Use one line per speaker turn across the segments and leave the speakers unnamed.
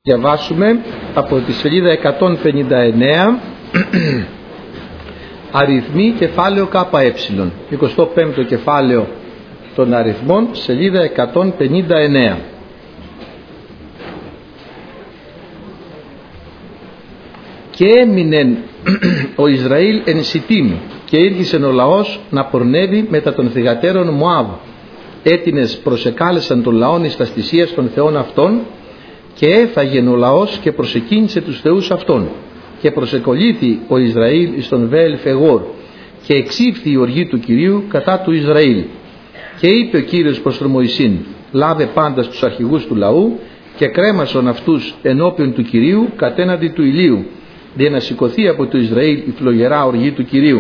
Διαβάσουμε από τη σελίδα 159 αριθμοί κεφάλαιο ΚΕ, 25ο κεφάλαιο των αριθμών, σελίδα 159. Και έμεινε ο Ισραήλ εν Σιτίμ, και ήρχισεν ο λαός να πορνεύει μετά των θυγατέρων Μωάβ. Έτινες προσεκάλεσαν των λαών εις τας θυσίας των θεών αυτών, και έφαγεν ο λαός και προσεκίνησε τους θεούς αυτών. Και προσεκολήθη ο Ισραήλ εις τον Βεέλ Φεγόρ, και εξήφθη η οργή του Κυρίου κατά του Ισραήλ. Και είπε ο Κύριος προς τον Μωυσήν: λάβε πάντα τους αρχηγούς του λαού και κρέμασον αυτούς ενώπιον του Κυρίου κατέναντι του ηλίου, δια να σηκωθεί από το Ισραήλ η φλογερά οργή του Κυρίου.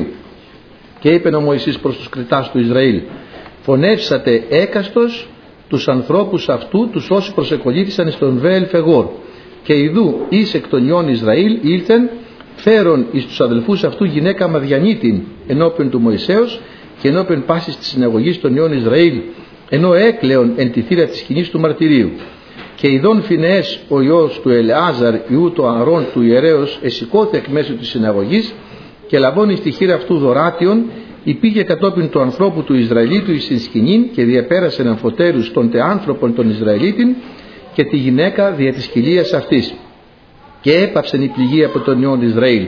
Και είπε ο Μωυσής προς τους κριτάς του Ισραήλ: φωνεύσατε έκαστος τους ανθρώπους αυτού, τους όσοι προσεκολήθησαν στον Βεέλ Φεγόρ. Και ιδού εις εκ των ιών Ισραήλ ήλθεν, φέρον εις τους αδελφούς αυτού γυναίκα Μαδιανίτην ενώπιον του Μωυσέως και ενώπιον πάσης της συναγωγής των ιών Ισραήλ, ενώ έκλεον εν τη θύρα της σκηνής του μαρτυρίου. Και ειδών Φινεές ο ιός του Ελεάζαρ ιού του Ααρών του ιερέως εσηκώθη εκ μέσω της συναγωγής, και λαβώνει στη χείρα αυτού δωράτιον, υπήγε κατόπιν του ανθρώπου του Ισραηλίτου εις την σκηνήν, και διαπέρασεν αμφωτέρους των τεάνθρωπων των Ισραηλίτην και τη γυναίκα δια της κοιλίας αυτής. Και έπαυσεν η πληγή από τον ιόν Ισραήλ.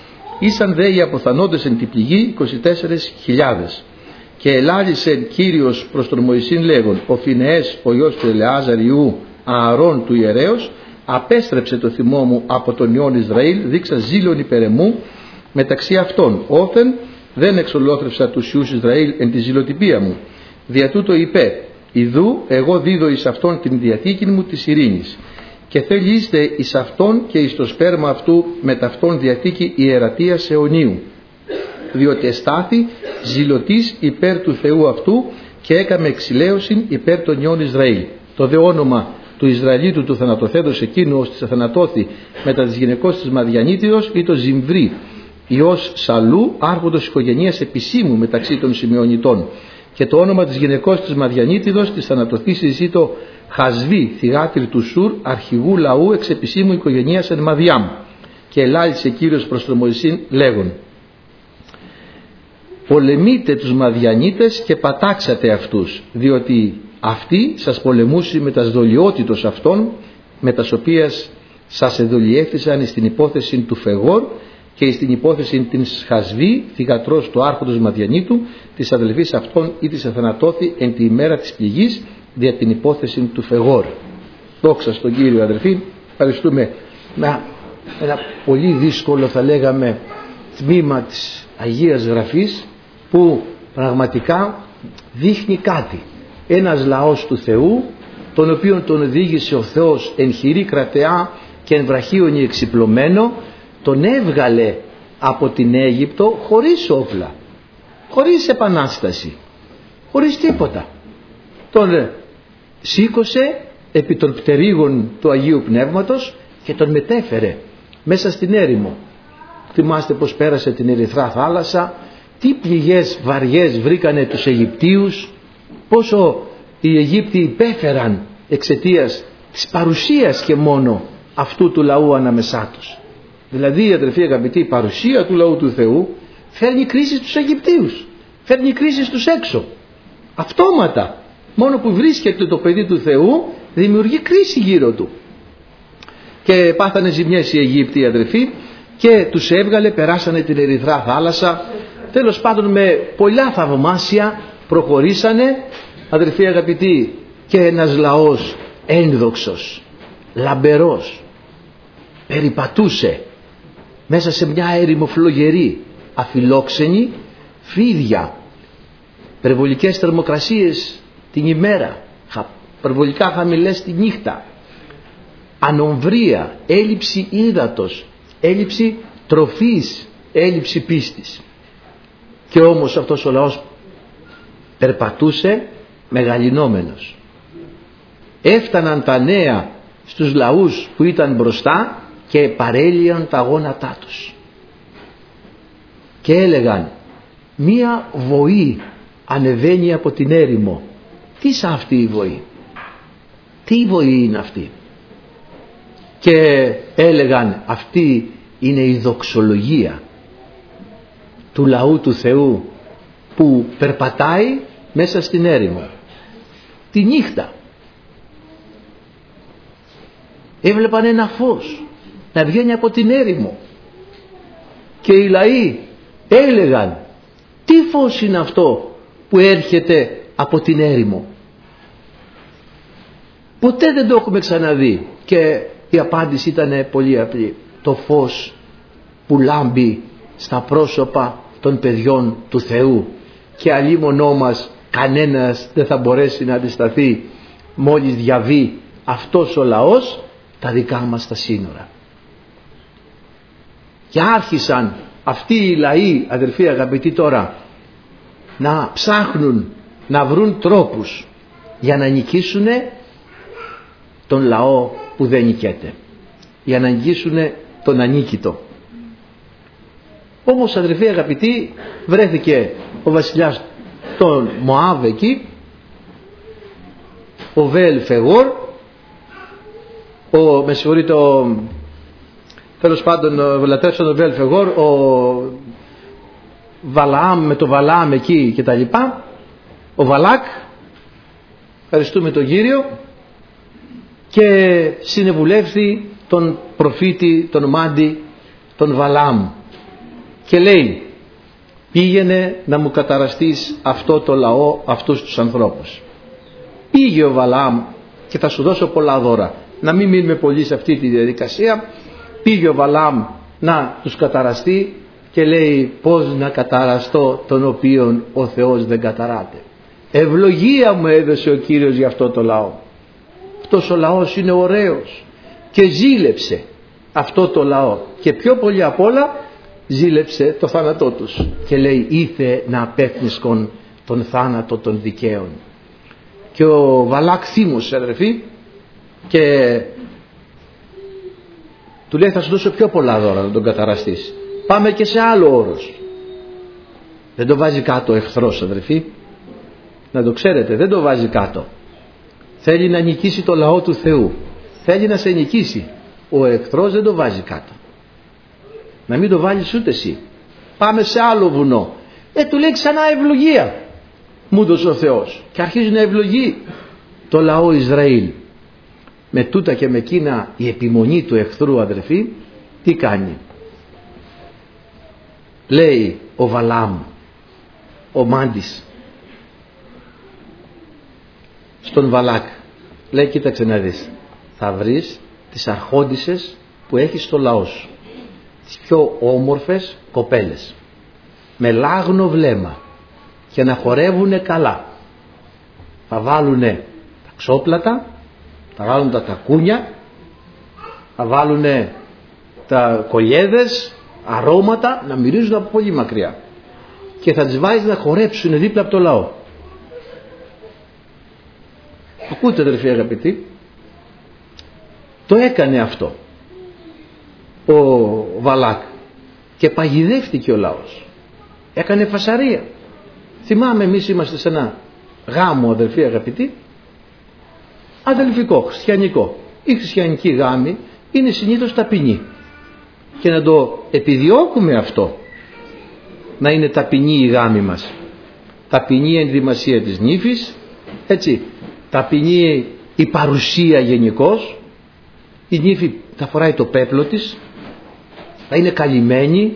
Ήσαν δε οι αποθανόντες εν τη πληγή 24.000. Και ελάλησεν Κύριος προς τον Μωυσήν λέγον: ο Φινεές ο ιός του Ελεάζαρ ιού Ααρών του ιερέως απέστρεψε το θυμό μου από τον ιόν Ισραήλ, δείξα ζήλων υπέρ εμού μεταξύ αυτών, όθεν δεν εξολόθρευσα τους ιούς Ισραήλ εν τη ζηλοτυπία μου. Δια τούτο είπε: ιδού εγώ δίδω εις αυτόν την διαθήκη μου της ειρήνης, και θέλει είστε εις αυτόν και εις το σπέρμα αυτού με ταυτόν διαθήκη ιερατείας αιωνίου, διότι εστάθη ζηλωτής υπέρ του Θεού αυτού και έκαμε εξηλαίωσιν υπέρ των ιών Ισραήλ. Το δε όνομα του Ισραηλίτου του θανατοθέντος εκείνου ως της αθανατώθη μετά της γυναικός της Μαδιανίτιδος ή το Ζιμβρή ιός Σαλού, άρχοντος οικογενείας επισήμου μεταξύ των Σημεωνιτών. Και το όνομα της γυναικός της Μαδιανίτιδος της θανατοθήσης ή το Χασβή, θυγάτρι του Σουρ, αρχηγού λαού εξ επισήμου οικογενείας εν Μαδιάμ. Και ελάλησε Κύριος προς τον Μωυσήν λέγον: πολεμείτε τους Μαδιανίτες και πατάξατε αυτούς, διότι αυτοί σας πολεμούσι με τας δολιότητος αυτών, με τας οποίας σας εδολιέφθησαν στην υπόθεση του Φεγόρ και στην υπόθεση της Χασβή, θυγατρός του άρχοντος Μαδιανίτου, της αδελφής αυτών ή της αθανατώθη εν τη ημέρα της πληγής δια την υπόθεση του Φεγόρ. Δόξα στον Κύριο, αδελφοί. Ευχαριστούμε. Ένα πολύ δύσκολο, θα λέγαμε, τμήμα της Αγίας Γραφής, που πραγματικά δείχνει κάτι. Ένας λαός του Θεού, τον οποίον τον οδήγησε ο Θεός εν χειρή κρατεά και εν βραχίονι εξυπλωμένο, τον έβγαλε από την Αίγυπτο χωρίς όπλα, χωρίς επανάσταση, χωρίς τίποτα. Τον σήκωσε επί των πτερίγων του Αγίου Πνεύματος και τον μετέφερε μέσα στην έρημο. Θυμάστε πως πέρασε την Ερυθρά θάλασσα, τι πληγές βαριές βρήκανε τους Αιγυπτίους, πόσο οι Αιγύπτιοι υπέφεραν εξαιτίας της παρουσίας και μόνο αυτού του λαού ανάμεσά τους. Δηλαδή, αδελφοί αγαπητοί, η παρουσία του λαού του Θεού φέρνει κρίση στους Αιγυπτίους, φέρνει κρίση στους έξω. Αυτόματα, μόνο που βρίσκεται το παιδί του Θεού, δημιουργεί κρίση γύρω του. Και πάθανε ζημιές οι Αιγύπτιοι, αδελφοί, και τους έβγαλε, περάσανε την Ερυθρά θάλασσα. Τέλος πάντων, με πολλά θαυμάσια προχωρήσανε, αδελφοί αγαπητοί, και ένας λαός ένδοξος, λαμπερός, περιπατούσε μέσα σε μια έρημο φλογερή, αφιλόξενη, φίδια, υπερβολικές θερμοκρασίες την ημέρα, υπερβολικά χαμηλές τη νύχτα, ανομβρία, έλλειψη ύδατος, έλλειψη τροφής, έλλειψη πίστης. Και όμως αυτός ο λαός περπατούσε μεγαλυνόμενος. Έφταναν τα νέα στους λαούς που ήταν μπροστά και παρέλυαν τα γόνατά τους και έλεγαν: μία βοή ανεβαίνει από την έρημο. Τι σαν αυτή η βοή? Τι βοή είναι αυτή? και έλεγαν αυτή είναι η δοξολογία του λαού του Θεού που περπατάει μέσα στην έρημο τη νύχτα. Έβλεπαν ένα φως να βγαίνει από την έρημο και οι λαοί έλεγαν, τι φως είναι αυτό που έρχεται από την έρημο? Ποτέ δεν το έχουμε ξαναδεί. Και η απάντηση ήταν πολύ απλή. Το φως που λάμπει στα πρόσωπα των παιδιών του Θεού, και αλίμονό μας κανένας δεν θα μπορέσει να αντισταθεί μόλις διαβεί αυτός ο λαός τα δικά μας τα σύνορα. Και άρχισαν αυτοί οι λαοί, αδελφοί αγαπητοί, τώρα να ψάχνουν να βρουν τρόπους για να νικήσουν τον λαό που δεν νικέται, για να νικήσουν τον ανίκητο. Όμως, αδελφοί αγαπητοί, βρέθηκε ο βασιλιάς των Μωάβ εκεί, ο Βέλ Φεγόρ, τέλος πάντων λατρεύσαν τον Βέλ Φεγόρ, ο Βαλαάμ με το Βαλαάμ εκεί και τα λοιπά, ο Βαλάκ, ευχαριστούμε τον Κύριο, και συνεβουλεύθη τον προφήτη, τον Μάντι, τον Βαλαάμ, και λέει, πήγαινε να μου καταραστείς αυτό το λαό, αυτούς τους ανθρώπους. Πήγε ο Βαλαάμ, και θα σου δώσω πολλά δώρα, να μην μείνουμε πολύ σε αυτή τη διαδικασία. Πήγε ο Βαλαάμ να τους καταραστεί και λέει, πώς να καταραστώ τον οποίον ο Θεός δεν καταράται? Ευλογία μου έδωσε ο Κύριος για αυτό το λαό. Αυτός ο λαός είναι ωραίος, και ζήλεψε αυτό το λαό, και πιο πολύ απ' όλα ζήλεψε το θάνατό τους, και λέει, ήθε να απέφνισκον τον θάνατο των δικαίων. Και ο Βαλάκ θύμωσε, αδερφοί, και του λέει, θα σου δώσω πιο πολλά δώρα να τον καταραστείς. Πάμε και σε άλλο όρος. Δεν το βάζει κάτω ο εχθρός, αδερφοί, να το ξέρετε, δεν το βάζει κάτω. Θέλει να νικήσει το λαό του Θεού, θέλει να σε νικήσει. Ο εχθρός δεν το βάζει κάτω. Να μην το βάλεις ούτε εσύ. Πάμε σε άλλο βουνό. Του λέει ξανά ευλογία μου δώσε ο Θεός, και αρχίζει να ευλογεί το λαό Ισραήλ. Με τούτα και με εκείνα η επιμονή του εχθρού, αδερφοί, τι κάνει? Λέει ο Βαλάμ, ο Μάντης, στον Βαλάκ, λέει, κοίταξε να δεις, θα βρεις τις αρχόντισσες που έχεις στο λαό σου, τις πιο όμορφες κοπέλες, με λάγνο βλέμμα, και να χορεύουνε καλά. Θα βάλουνε τα ξόπλατα, θα βάλουν τα τακούνια, θα βάλουν τα κολιέδες, αρώματα, να μυρίζουν από πολύ μακριά, και θα τις βάζεις να χορέψουν δίπλα από το λαό. Ακούτε, αδερφοί αγαπητοί, το έκανε αυτό ο Βαλάκ, και παγιδεύτηκε ο λαός, έκανε φασαρία. Θυμάμαι, εμείς είμαστε σε ένα γάμο, αδελφοί αγαπητοί, αδελφικό, χριστιανικό. Η χριστιανική γάμη είναι συνήθως ταπεινή, και να το επιδιώκουμε αυτό, να είναι ταπεινή η γάμη μας. Ταπεινή η ενδυμασία της νύφης, έτσι, ταπεινή η παρουσία γενικώς. Η νύφη θα φοράει το πέπλο της, θα είναι καλυμμένη,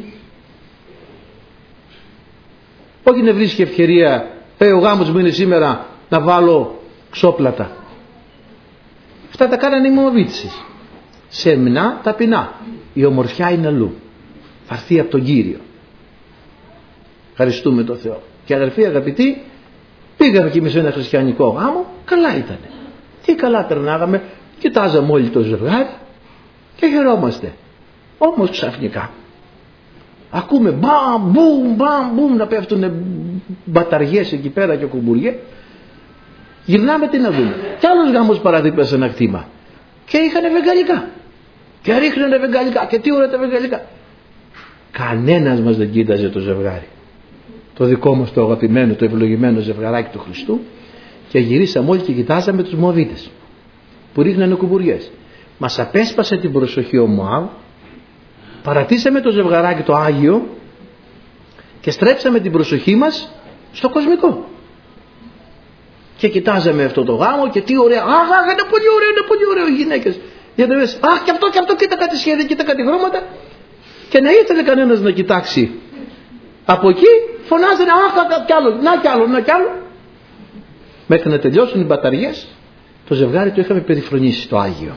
όχι να βρίσκει ευκαιρία, ο γάμος μου είναι σήμερα, να βάλω ξόπλατα. Αυτά τα κάνανε οι Μωαβίτες. Σεμνά, ταπεινά. Η ομορφιά είναι αλλού, θα έρθει από τον Κύριο. Ευχαριστούμε τον Θεό. Και αδελφοί αγαπητοί, πήγαμε κι εμείς σε ένα χριστιανικό γάμο, καλά ήτανε. Τι καλά περνάγαμε, κοιτάζαμε όλοι το ζευγάρι και χαιρόμαστε. Όμως ξαφνικά ακούμε μπαμ μπουμ να πέφτουν μπαταριές εκεί πέρα και κουμπουριέ. Γυρνάμε τι να δούμε. Κι άλλος γάμος παραδείγμα σε ένα κτήμα, και είχανε βεγγαλικά και ρίχνανε βεγγαλικά, και τι ωραία τα βεγγαλικά. Κανένας μας δεν κοίταζε το ζευγάρι, το δικό μας το αγαπημένο, το ευλογημένο ζευγαράκι του Χριστού, και γυρίσαμε όλοι και κοιτάζαμε τους Μωαβίτες που ρίχνανε κουμπουριές. μας απέσπασε την προσοχή ο Μωάβ, παρατήσαμε το ζευγαράκι το Άγιο και στρέψαμε την προσοχή μας στο κοσμικό. Και κοιτάζαμε αυτό το γάμο και τι ωραία, είναι πολύ ωραίο, είναι πολύ ωραίο οι γυναίκες. Γιατί λες, και αυτό, κοίτα κάτι σχέδια, κοίτα κάτι χρώματα. Και να ήθελε κανένας να κοιτάξει από εκεί, φωνάζανε, κι άλλο. Μέχρι να τελειώσουν οι μπαταριές, το ζευγάρι το είχαμε περιφρονήσει στο Άγιο.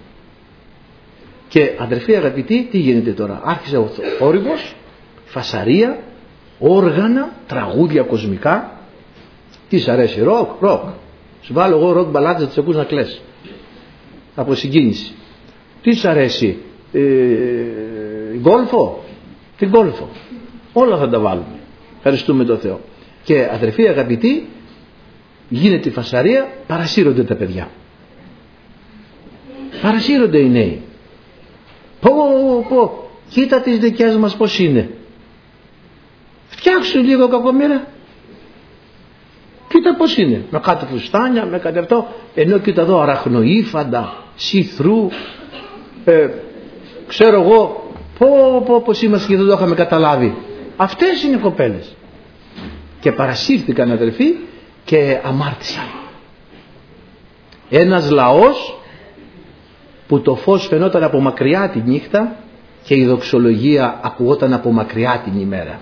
Και αδερφοί αγαπητοί, τι γίνεται τώρα? Άρχισε ο θόρυβος, φασαρία, όργανα, τραγούδια κοσμικά. Τι σ' αρέσει? Ροκ. Σου βάλω εγώ ροκ μπαλάντες να τις ακούς να κλαις από συγκίνηση. Τι σ' αρέσει? Γκόλφο? Την γκόλφο. Όλα θα τα βάλουμε. Ευχαριστούμε τον Θεό. Και αδερφοί αγαπητοί, γίνεται η φασαρία, παρασύρονται τα παιδιά. Παρασύρονται οι νέοι. Κοίτα τις δικές μας πως είναι. Φτιάξου λίγο κακομοίρα. Κοίτα πως είναι. Με κάτι φουστάνια, με κάτι αυτό. Ενώ κοίτα εδώ αραχνοήφαντα, see-through, ξέρω εγώ πως είμαστε και δεν το είχαμε καταλάβει. Αυτές είναι οι κοπέλες. Και παρασύρθηκαν αδερφοί και αμάρτησαν. Ένας λαός που το φως φαινόταν από μακριά τη νύχτα και η δοξολογία ακουγόταν από μακριά την ημέρα.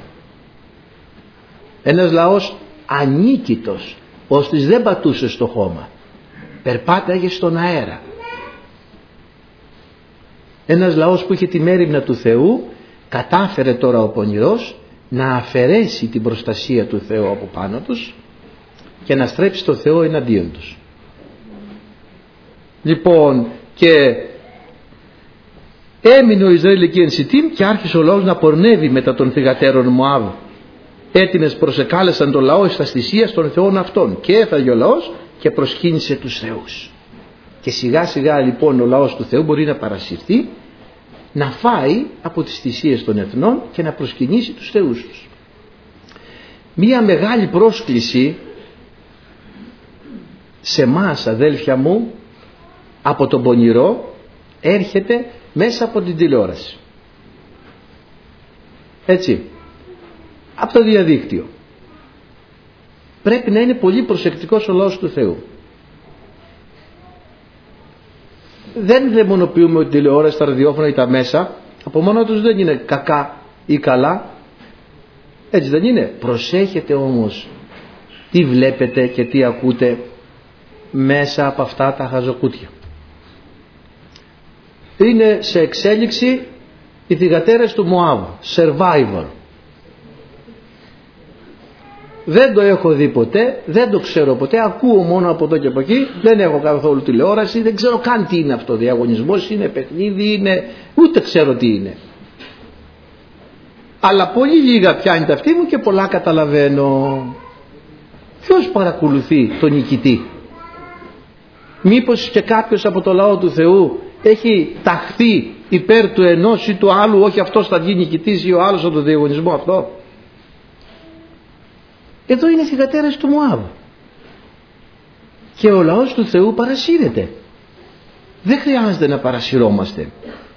Ένας λαός ανίκητος, ώστις δεν πατούσε στο χώμα, περπάταγε στον αέρα. Ένας λαός που είχε τη μέριμνα του Θεού, κατάφερε τώρα ο πονηρός να αφαιρέσει την προστασία του Θεού από πάνω τους και να στρέψει το Θεό εναντίον τους. Λοιπόν, και έμεινε ο Ισραήλ εκεί εν Σιτίμ και άρχισε ο λαός να πορνεύει μετά των θυγατέρων Μωάβ. Έτινες προσεκάλεσαν τον λαό στα θυσίας των θεών αυτών, και έφαγε ο λαός και προσκύνησε τους θεούς. Και σιγά σιγά λοιπόν ο λαός του Θεού μπορεί να παρασυρθεί, να φάει από τις θυσίες των εθνών και να προσκυνήσει τους θεούς τους. Μία μεγάλη πρόσκληση σε μας, αδέλφια μου, από τον πονηρό έρχεται μέσα από την τηλεόραση. Έτσι, από το διαδίκτυο. Πρέπει να είναι πολύ προσεκτικός ο λαός του Θεού. Δεν δαιμονοποιούμε ότι η τηλεόραση, τα ραδιόφωνα ή τα μέσα από μόνο τους δεν είναι κακά ή καλά. Έτσι δεν είναι? Προσέχετε όμως τι βλέπετε και τι ακούτε μέσα από αυτά τα χαζοκούτια. Είναι σε εξέλιξη οι θυγατέρες του Μωάβ, survivor. Δεν το έχω δει ποτέ, δεν το ξέρω ποτέ, ακούω μόνο από εδώ και από εκεί, δεν έχω καθόλου τηλεόραση, δεν ξέρω καν τι είναι αυτό, διαγωνισμός είναι, παιχνίδι είναι, ούτε ξέρω τι είναι. Αλλά πολύ λίγα πιάνει τα αυτή μου και πολλά καταλαβαίνω. Ποιος παρακολουθεί τον νικητή? Μήπως και κάποιος από το λαό του Θεού έχει ταχθεί υπέρ του ενός ή του άλλου, όχι αυτός θα βγει νικητής ή ο άλλος από τον διαγωνισμό αυτό? Εδώ είναι οι θυγατέρες του Μωάβ και ο λαός του Θεού παρασύρεται. Δεν χρειάζεται να παρασυρώμαστε.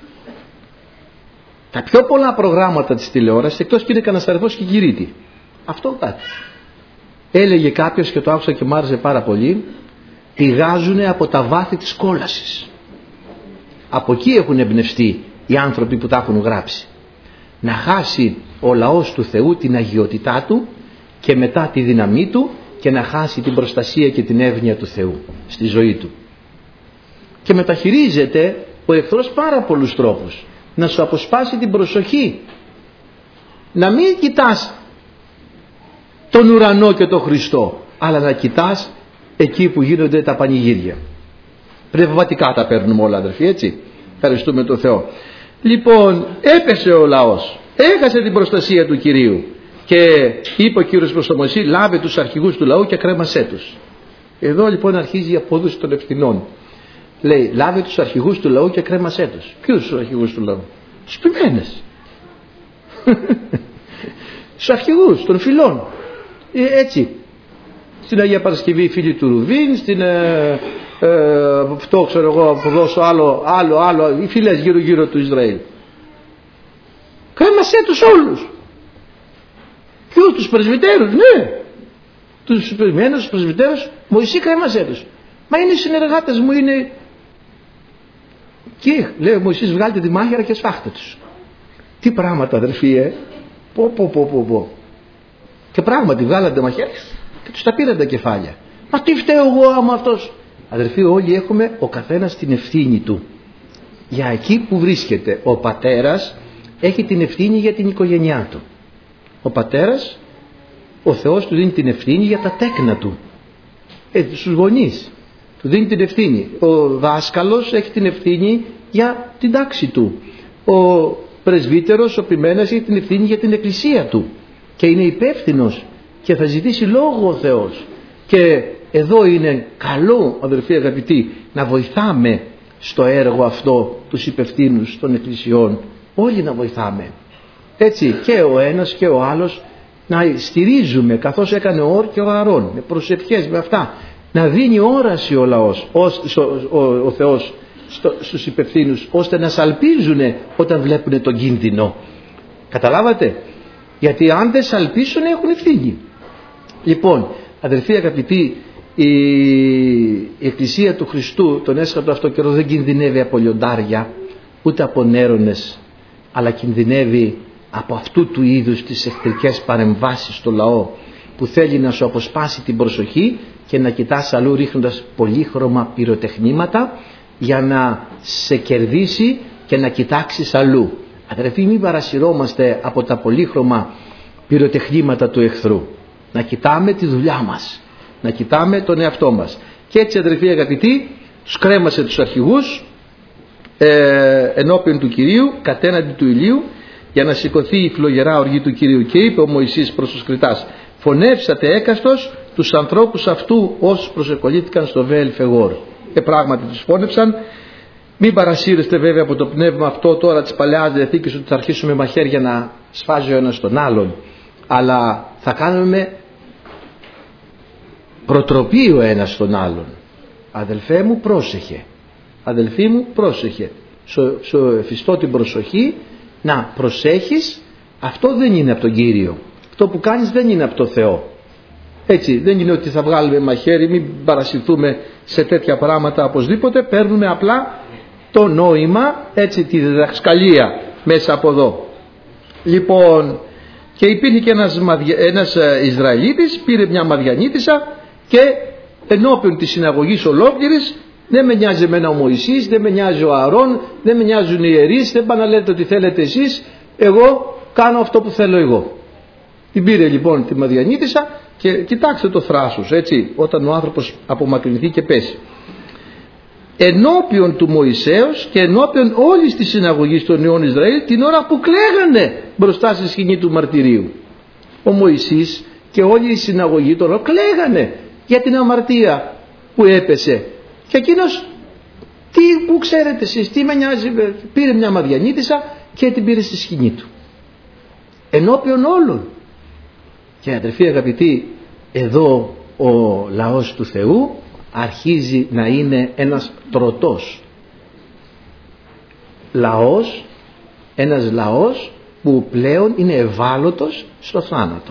Τα πιο πολλά προγράμματα της τηλεόρασης, εκτός και είναι κανένας αριθμός και γυρίτη, αυτό κάτι. Έλεγε κάποιος και το άκουσα και μ' άρεσε πάρα πολύ, πηγάζουνε από τα βάθη της κόλασης. Από εκεί έχουν εμπνευστεί οι άνθρωποι που τα έχουν γράψει. Να χάσει ο λαός του Θεού την αγιότητά του και μετά τη δύναμή του και να χάσει την προστασία και την εύνοια του Θεού στη ζωή του. Και μεταχειρίζεται ο εχθρός πάρα πολλούς τρόπους να σου αποσπάσει την προσοχή, να μην κοιτάς τον ουρανό και τον Χριστό, αλλά να κοιτάς εκεί που γίνονται τα πανηγύρια. Πνευματικά τα παίρνουμε όλα, αδερφοί, έτσι. Ευχαριστούμε τον Θεό. Λοιπόν, έπεσε ο λαός, έχασε την προστασία του Κυρίου και είπε ο Κύριος προς τον Μωυσή, λάβε τους αρχηγούς του λαού και κρέμασέ τους. Εδώ λοιπόν αρχίζει η απόδοση των ευθυνών. Λέει, λάβε τους αρχηγούς του λαού και κρέμασέ τους. Ποιους τους αρχηγούς του λαού? Τους ποιμένες. Τους αρχηγούς των φυλών. Έτσι. στην Αγία Παρασκευή οι φίλοι του Ρουβίν, στην αυτό ξέρω εγώ, από δώσω άλλο, οι φίλες γύρω του Ισραήλ. Κρέμασέ τους όλους. Ποιους? Τους πρεσβυτέρους, ναι. Τους περιμένους, τους πρεσβυτέρους, Μωυσή κρέμασέ τους. Μα είναι οι συνεργάτες μου, είναι... Και λέει ο Μωυσής, βγάλτε τη μάχαιρα και σφάχτε τους. Τι πράγματα, αδερφοί, πω. Και πράγματι βγάλατε μαχαίρες και τους τα πήραν τα κεφάλια. Μα τι φταίω εγώ άμα αυτός? Αδερφοί, όλοι έχουμε ο καθένας την ευθύνη του για εκεί που βρίσκεται. Ο πατέρας έχει την ευθύνη για την οικογένειά του. Ο πατέρας, ο Θεός του δίνει την ευθύνη για τα τέκνα του, στους γονείς του δίνει την ευθύνη. Ο δάσκαλος έχει την ευθύνη για την τάξη του. Ο πρεσβύτερος, ο ποιμένας, έχει την ευθύνη για την εκκλησία του και είναι υπεύθυνος και θα ζητήσει λόγο ο Θεός. Και εδώ είναι καλό, αδελφοί αγαπητοί, να βοηθάμε στο έργο αυτό τους υπευθύνους των εκκλησιών, όλοι να βοηθάμε, έτσι, και ο ένας και ο άλλος, να στηρίζουμε καθώς έκανε ο Ορ και ο Αρών, με προσευχές, με αυτά, να δίνει όραση ο λαός, ο Θεός στους υπευθύνους, ώστε να σαλπίζουν όταν βλέπουν τον κίνδυνο. Καταλάβατε? Γιατί αν δεν σαλπίσουν έχουν ευθύνη. Λοιπόν, αδελφοί αγαπητοί, η Εκκλησία του Χριστού τον έσχατο αυτό καιρό δεν κινδυνεύει από λιοντάρια ούτε από νέρονες, αλλά κινδυνεύει από αυτού του είδους τις εχθρικές παρεμβάσεις στο λαό, που θέλει να σου αποσπάσει την προσοχή και να κοιτάς αλλού ρίχνοντας πολύχρωμα πυροτεχνήματα για να σε κερδίσει και να κοιτάξεις αλλού. Αδερφοί, μην παρασυρώμαστε από τα πολύχρωμα πυροτεχνήματα του εχθρού. Να κοιτάμε τη δουλειά μας, να κοιτάμε τον εαυτό μας. Και έτσι, αδερφοί αγαπητοί, σκρέμασε τους αρχηγούς ενώπιον του Κυρίου, κατέναντι του ηλίου, για να σηκωθεί η φλογερά οργή του Κυρίου. Και είπε ο Μωυσής προς τους κριτάς, φωνεύσατε έκαστος τους ανθρώπους αυτού όσους προσεκολλήθηκαν στο Βεέλ Φεγόρ. Και πράγματι τους φώνεψαν. Μην παρασύρεστε βέβαια από το πνεύμα αυτό τώρα της Παλαιάς Διαθήκης, ότι θα αρχίσουμε μαχαίρια να σφάζει ο ένας τον άλλον, αλλά θα κάνουμε προτροπή ο ένας στον άλλον. Αδελφέ μου, πρόσεχε. Αδελφή μου, πρόσεχε. Σου εφιστώ την προσοχή να προσέχεις. Αυτό δεν είναι από τον Κύριο. Αυτό που κάνεις δεν είναι από τον Θεό. Έτσι, δεν είναι ότι θα βγάλουμε μαχαίρι, μην παρασυρθούμε σε τέτοια πράγματα οπωσδήποτε. Παίρνουμε απλά το νόημα, έτσι, τη διδασκαλία μέσα από εδώ. Λοιπόν, και υπήρχε και ένας Ισραηλίτης, πήρε μια Μαδιανίτισσα και ενώπιον της συναγωγής ολόκληρης, δεν με νοιάζει εμένα ο Μωυσής, δεν με νοιάζει ο Αρών, δεν με νοιάζουν οι ιερείς, δεν πάνε να λέτε ότι θέλετε εσείς, εγώ κάνω αυτό που θέλω εγώ. Την πήρε λοιπόν τη Μαδιανίτισσα και κοιτάξτε το θράσος, έτσι, όταν ο άνθρωπος απομακρυνθεί και πέσει. Ενώπιον του Μωυσέως και ενώπιον όλης της συναγωγής των νέων Ισραήλ, την ώρα που κλαίγανε μπροστά στη σκηνή του μαρτυρίου. Ο Μωυσής και όλη η συναγωγή τώρα κλαίγανε για την αμαρτία που έπεσε. Και εκείνος, πού ξέρετε εσείς, τι με νοιάζει, πήρε μια Μαδιανίτισσα και την πήρε στη σκηνή του. Ενώπιον όλων. Και αδερφοί αγαπητοί, εδώ ο λαός του Θεού αρχίζει να είναι ένας τροτός λαός, ένας λαός που πλέον είναι ευάλωτος στο θάνατο.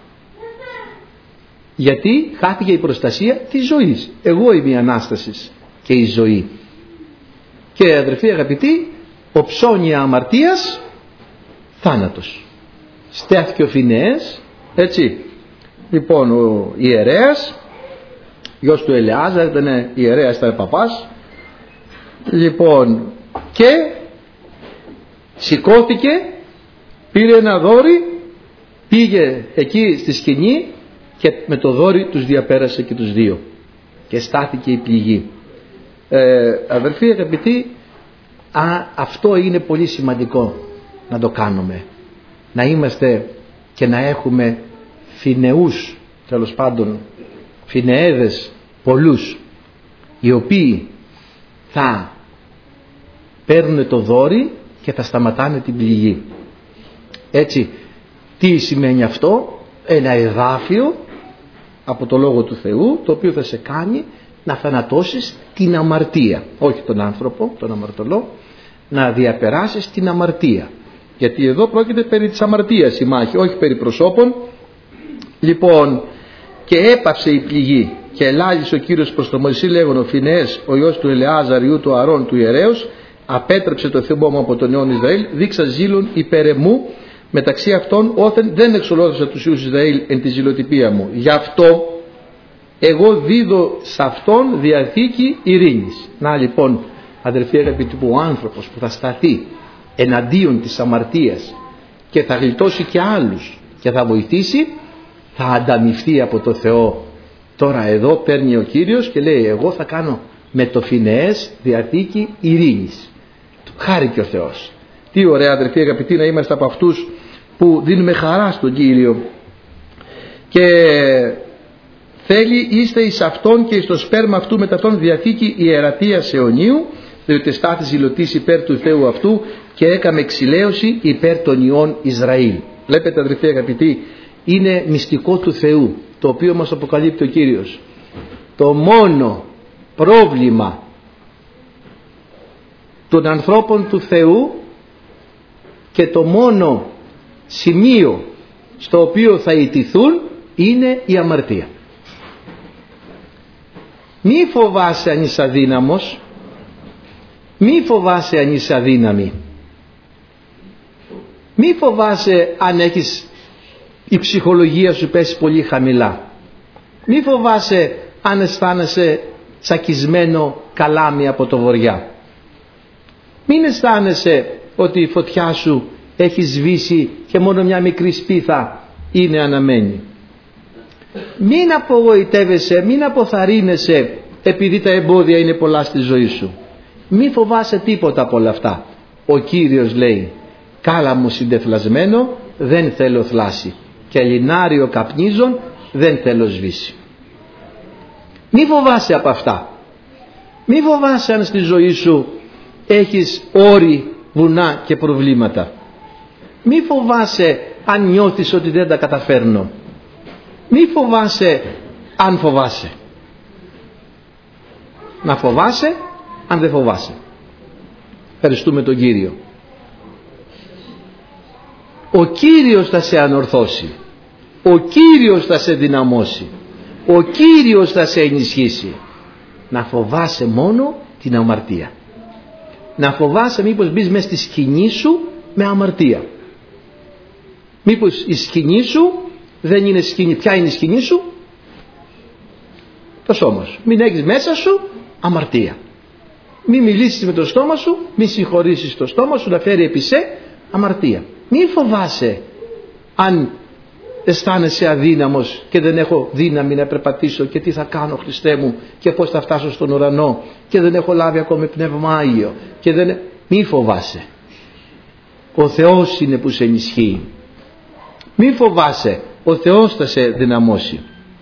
Γιατί χάθηκε η προστασία της ζωής. Εγώ είμαι η Ανάσταση και η ζωή. Και αδερφοί αγαπητοί, οψώνια αμαρτίας, θάνατος. Στέφθηκε ο Φινεές, έτσι. Λοιπόν, ο ιερέας, γιος του Ελεάζαρ, ήταν ιερέας, ήταν παπάς. Λοιπόν, και σηκώθηκε, πήρε ένα δόρυ, πήγε εκεί στη σκηνή και με το δόρυ τους διαπέρασε και τους δύο και στάθηκε η πληγή. Αδελφοί αγαπητοί, αυτό είναι πολύ σημαντικό να το κάνουμε, να είμαστε και να έχουμε φινεούς, τέλος πάντων φινεέδες πολλούς, οι οποίοι θα παίρνουν το δόρυ και θα σταματάνε την πληγή. Έτσι, τι σημαίνει αυτό? Ένα εδάφιο από το Λόγο του Θεού, το οποίο θα σε κάνει να θανατώσεις την αμαρτία, όχι τον άνθρωπο, τον αμαρτωλό, να διαπεράσεις την αμαρτία, γιατί εδώ πρόκειται περί της αμαρτίας η μάχη, όχι περί προσώπων. Λοιπόν, και έπαυσε η πληγή και ελάλησε ο Κύριος προς τον Μωυσή λέγον: ο Φινεές ο γιος του Ελεάζαρ ιού του Αρών του ιερέως απέτρεψε το θυμό μου από τον ιόν Ισραήλ, δείξα ζήλων υπέρ εμού, μεταξύ αυτών όθεν δεν εξολόθησα τους ιούς Ισραήλ εν τη ζηλοτυπία μου, γι' αυτό εγώ δίδω σε αυτόν διαθήκη ειρήνης. Να λοιπόν, αδερφοί αγαπητοί, που ο άνθρωπος που θα σταθεί εναντίον της αμαρτίας και θα γλιτώσει και άλλους και θα βοηθήσει, θα ανταμυφθεί από το Θεό. Τώρα εδώ παίρνει ο Κύριος και λέει: εγώ θα κάνω με το Φινεές διαθήκη ειρήνης. Χάρηκε ο Θεός. Τι ωραία, αδερφοί αγαπητοί, να είμαστε από αυτούς που δίνουμε χαρά στον Κύριο. Και θέλει είστε εις αυτόν και εις το σπέρμα αυτού μετά αυτόν διαθήκη ιερατείας αιωνίου, διότι στάθη ζηλωτής υπέρ του Θεού αυτού και έκαμε εξηλαίωση υπέρ των ιών Ισραήλ. Βλέπετε, αδερφοί αγαπητοί, είναι μυστικό του Θεού, το οποίο μας αποκαλύπτει ο Κύριος. Το μόνο πρόβλημα των ανθρώπων του Θεού και το μόνο σημείο στο οποίο θα ιτηθούν είναι η αμαρτία. Μη φοβάσαι αν είσαι αδύναμος, μη φοβάσαι αν είσαι αδύναμη, μη φοβάσαι αν έχεις η ψυχολογία σου πέσει πολύ χαμηλά, μη φοβάσαι αν αισθάνεσαι τσακισμένο καλάμι από το βοριά, μην αισθάνεσαι ότι η φωτιά σου έχει σβήσει και μόνο μια μικρή σπίθα είναι αναμένη. Μην απογοητεύεσαι, μην αποθαρρύνεσαι επειδή τα εμπόδια είναι πολλά στη ζωή σου. Μη φοβάσαι τίποτα από όλα αυτά. Ο Κύριος λέει: κάλαμο συντεφλασμένο δεν θέλω θλάση και λινάριο καπνίζων δεν θέλω σβήσει. Μη φοβάσαι από αυτά. Μη φοβάσαι αν στη ζωή σου έχεις όρη, βουνά και προβλήματα. Μη φοβάσαι αν νιώθεις ότι δεν τα καταφέρνω. Μη φοβάσαι αν φοβάσαι. Να φοβάσαι αν δεν φοβάσαι. Ευχαριστούμε τον Κύριο. Ο Κύριος θα σε ανορθώσει. Ο Κύριος θα σε δυναμώσει. Ο Κύριος θα σε ενισχύσει. Να φοβάσαι μόνο την αμαρτία. Να φοβάσαι μήπως μπεις μες στη σκηνή σου με αμαρτία. Μήπως η σκηνή σου δεν είναι σκηνή. Ποια είναι η σκηνή σου? Το σώμα σου. Μην έχεις μέσα σου αμαρτία. Μην μιλήσεις με το στόμα σου, μην συγχωρήσεις το στόμα σου να φέρει επί σε αμαρτία. Μην φοβάσαι αν αισθάνεσαι αδύναμος και δεν έχω δύναμη να περπατήσω και τι θα κάνω, Χριστέ μου, και πώς θα φτάσω στον ουρανό και δεν έχω λάβει ακόμη Πνεύμα Άγιο και δεν... Μη φοβάσαι. Ο Θεός είναι που σε ενισχύει. Μη φοβάσαι. Ο Θεός θα σε δυναμώσει.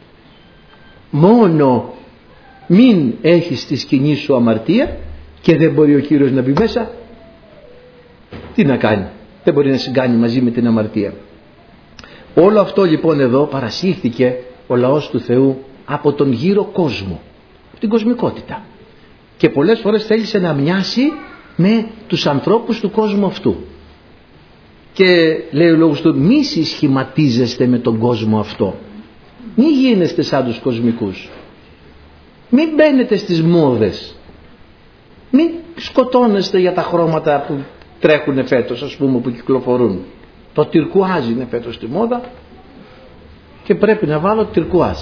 Μόνο μην έχεις στη σκηνή σου αμαρτία και δεν μπορεί ο Κύριος να μπει μέσα. Τι να κάνει? Δεν μπορεί να συγκάνει μαζί με την αμαρτία. Όλο αυτό λοιπόν εδώ παρασύρθηκε ο λαός του Θεού από τον γύρο κόσμο, την κοσμικότητα, και πολλές φορές θέλησε να μοιάσει με τους ανθρώπους του κόσμου αυτού. Και λέει ο λόγος του: μη συσχηματίζεστε με τον κόσμο αυτό, μη γίνεστε σαν τους κοσμικούς, μην μπαίνετε στις μόδες, μην σκοτώνεστε για τα χρώματα που τρέχουν φέτος, ας πούμε, που κυκλοφορούν. Το τυρκουάζ είναι φέτος στη μόδα και πρέπει να βάλω τυρκουάζ.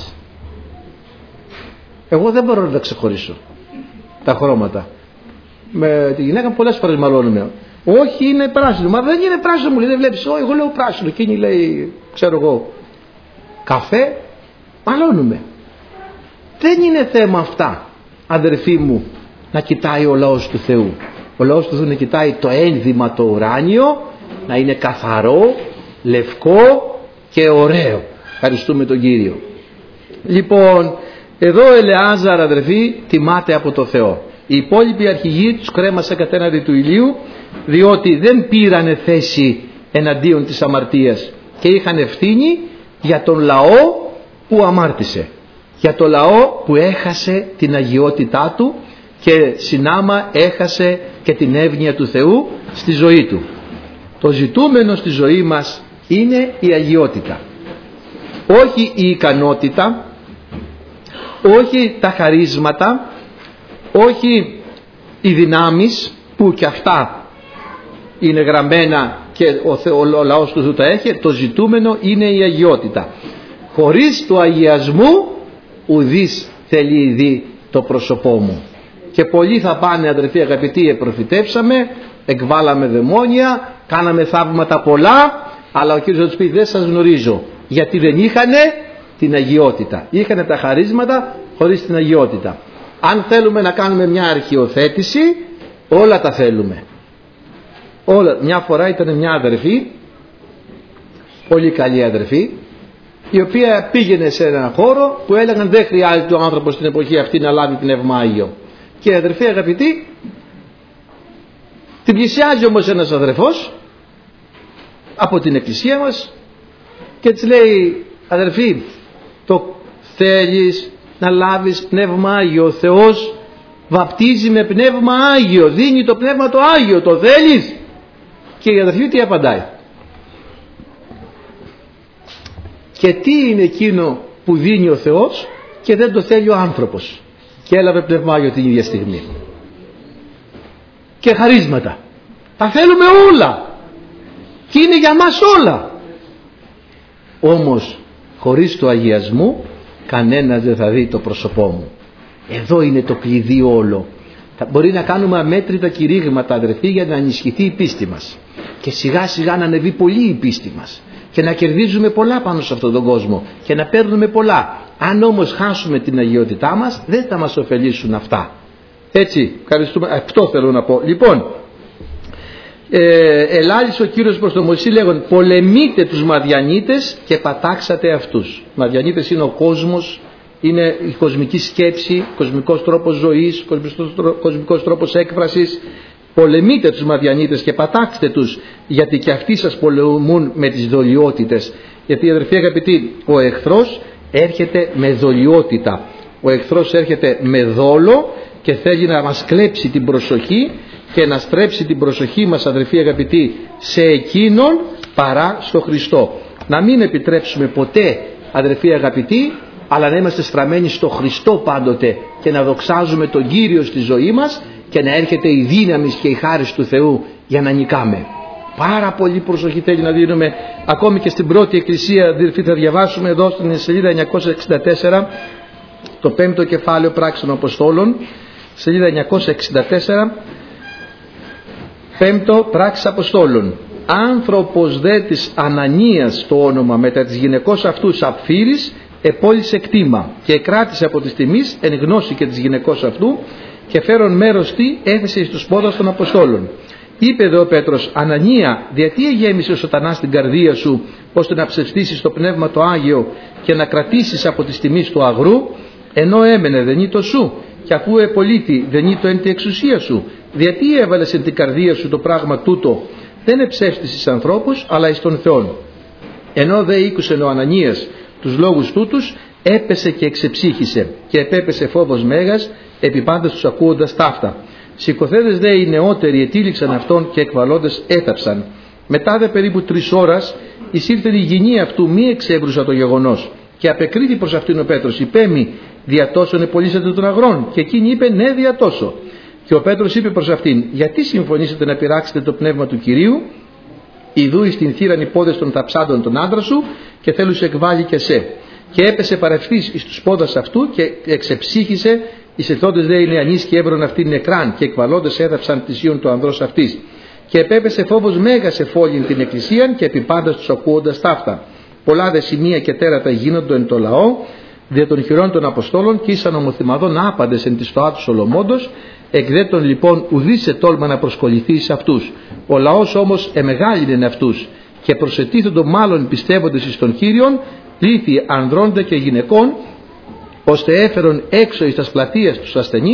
Εγώ δεν μπορώ να τα ξεχωρίσω τα χρώματα. Με τη γυναίκα πολλές φορές μαλώνουμε. Όχι, είναι πράσινο. Μα δεν είναι πράσινο, μου λέει, δεν βλέπεις? Όχι, εγώ λέω πράσινο. Εκείνη λέει, ξέρω εγώ, καφέ. Μαλώνουμε. Δεν είναι θέμα αυτά, αδερφοί μου, να κοιτάει ο λαός του Θεού. Ο λαός του Θεού να κοιτάει το ένδυμα το ουράνιο, να είναι καθαρό, λευκό και ωραίο. Ευχαριστούμε τον Κύριο. Λοιπόν, εδώ ο Ελεάζαρ, αδερφοί, τιμάται από το Θεό. Οι υπόλοιποι αρχηγοί τους κρέμασαν κατέναντι του ηλίου, διότι δεν πήρανε θέση εναντίον της αμαρτίας και είχαν ευθύνη για τον λαό που αμάρτησε, για το λαό που έχασε την αγιότητά του και συνάμα έχασε και την εύνοια του Θεού στη ζωή του. Το ζητούμενο στη ζωή μας είναι η αγιότητα, όχι η ικανότητα, όχι τα χαρίσματα, όχι οι δυνάμεις που και αυτά είναι γραμμένα και ο λαός του Θεού τα έχει. Το ζητούμενο είναι η αγιότητα. Χωρίς του αγιασμού ουδής θέλει δει το πρόσωπό μου. Και πολλοί θα πάνε, αδερφοί αγαπητοί, επροφητεύσαμε, εκβάλαμε δαιμόνια, κάναμε θαύματα πολλά, αλλά ο Κύριος θα τους πει δεν σας γνωρίζω, γιατί δεν είχανε την αγιότητα. Είχανε τα χαρίσματα χωρίς την αγιότητα. Αν θέλουμε να κάνουμε μια αρχιοθέτηση, όλα τα θέλουμε. Όλα. Μια φορά ήταν μια αδερφή, πολύ καλή αδερφή, η οποία πήγαινε σε έναν χώρο που έλεγαν δεν χρειάζεται ο άνθρωπος στην εποχή αυτή να λάβει πνεύμα Άγιο. Και αδερφή αγαπητή, την πλησιάζει όμως ένας αδερφός από την εκκλησία μας και της λέει, αδερφή, το θέλεις να λάβεις πνεύμα Άγιο? Ο Θεός βαπτίζει με πνεύμα Άγιο, δίνει το πνεύμα το Άγιο, το θέλεις? Και η αδερφή τι απαντάει? Και τι είναι εκείνο που δίνει ο Θεός και δεν το θέλει ο άνθρωπος? Και έλαβε πνεύμα Άγιο την ίδια στιγμή. Και χαρίσματα τα θέλουμε όλα και είναι για μας όλα, όμως χωρίς το αγιασμό κανένας δεν θα δει το πρόσωπό μου. Εδώ είναι το κλειδί όλο. Μπορεί να κάνουμε αμέτρητα κηρύγματα, αδερφοί, για να ενισχυθεί η πίστη μας και σιγά σιγά να ανεβεί πολύ η πίστη μας και να κερδίζουμε πολλά πάνω σε αυτόν τον κόσμο και να παίρνουμε πολλά. Αν όμως χάσουμε την αγιότητά μας, δεν θα μας ωφελήσουν αυτά. Έτσι, ευχαριστούμε. Αυτό θέλω να πω. Λοιπόν, ελάλησε ο Κύριος προς τον Μωυσή λέγον, πολεμείτε τους Μαδιανίτες και πατάξατε αυτούς. Μαδιανίτες είναι ο κόσμος, είναι η κοσμική σκέψη, κοσμικός τρόπος ζωής, κοσμικός τρόπος έκφρασης. Πολεμείτε τους Μαδιανίτες και πατάξτε τους, γιατί και αυτοί σας πολεμούν με τις δολιότητες. Γιατί, αδερφοί αγαπητοί, ο εχθρός έρχεται με δολιότητα, ο εχθρός έρχεται με δόλο και θέλει να μας κλέψει την προσοχή και να στρέψει την προσοχή μας, αδερφοί αγαπητοί, σε εκείνον παρά στο Χριστό. Να μην επιτρέψουμε ποτέ, αδερφοί αγαπητοί, αλλά να είμαστε στραμμένοι στο Χριστό πάντοτε και να δοξάζουμε τον Κύριο στη ζωή μας και να έρχεται η δύναμη και η χάρις του Θεού για να νικάμε. Πάρα πολύ προσοχή θέλει να δίνουμε. Ακόμη και στην πρώτη εκκλησία, αδερφοί, θα διαβάσουμε εδώ στην σελίδα 964, το 5ο κεφάλαιο Πράξεων Αποστόλων, σελίδα 964, 5ο Πράξεις Αποστόλων. Άνθρωπος δε της Ανανίας το όνομα, μετά της γυναικός αυτού Σαπφύρης, επόλυσε κτήμα και εκράτησε από τις τιμής εν γνώση και της γυναικός αυτού και φέρον μέρος τι έθεσε εις τους πόδας των Αποστόλων. Είπε δε ο Πέτρος, Ανανία, γιατί εγέμισε ο σατανάς την καρδία σου ώστε να ψευστήσεις το πνεύμα το Άγιο και να κρατήσεις από τις τιμής του αγρού, ενώ έμενε δεν είναι το σου και αφού επολύθη δεν είναι το εν τη εξουσία σου? Γιατί έβαλες εν την καρδία σου το πράγμα τούτο? Δεν εψεύστησες ανθρώπους αλλά εις τον Θεόν. Ενώ δε ήκουσε ο Ανανίας τους λόγους τούτους, έπεσε και εξεψύχησε και επέπεσε φόβος μέγας επί πάντας τους ακούοντας ταύτα. Σηκωθέντες δε οι νεότεροι ετήληξαν αυτόν και εκβαλώντες έθαψαν. Μετά δε περίπου 3 ώρας εισήλθε η γυνή αυτού μη εξέβρουσα το γεγονός και απεκρίθη προς αυτήν ο Πέτρος, υπέμει διατόσον επολύσατε τον αγρόν? Και εκείνη είπε ναι διατώσω. Και ο Πέτρος είπε προς αυτήν, γιατί συμφωνήσετε να πειράξετε το πνεύμα του Κυρίου? Ιδού εις την θύραν οι πόδες των θαψάντων τον άντρα σου και θέλουν σε εκβάλει και σε. Και έπεσε παρευθύς εις τους πόδας αυτού και εξεψύχησε. Εισελθόντες δε οι νεανείς και έβρον αυτήν νεκράν και εκβαλώντες έδαψαν θυσίων του ανδρός αυτής. Και επέπεσε φόβος μέγας εφόλην την εκκλησίαν και επί πάντας τους ακούοντας ταύτα. Πολλά δε σημεία και τέρατα γίνοντο εν το λαό δια των χειρών των Αποστόλων και ήσαν ομοθυμαδόν άπαντες εν τη στοά του Σολομόντος. Εκ δε των λοιπόν ουδής ετόλμα να προσκοληθεί σε αυτούς. Ο λαός όμως εμεγάλυνεν αυτούς και προσετίθοντο μάλλον πιστεύοντες εις τον Κύριον πλήθη ανδρώντα και γυναικών, ώστε έφερον έξω εις τας πλατείας τους ασθενείς